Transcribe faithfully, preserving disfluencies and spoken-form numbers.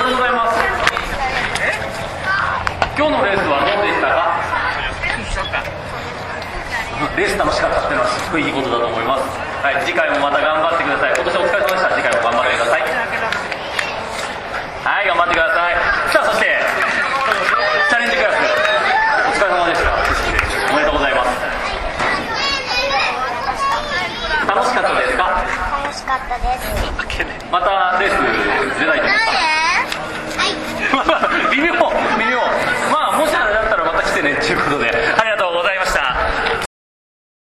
とうございます。今日のレースはどうでしたか？レース楽しかったっていうのはすごいいいことだと思います。はい、次回もまた頑張ってください。今年お疲れ様でした。次回も頑張ってください。はい、頑張ってください。さあ、そしてチャレンジクラスお疲れ様でした。おめでとうございます。楽しかったですか？ 楽しかったです。 またレース出たいと思いますか？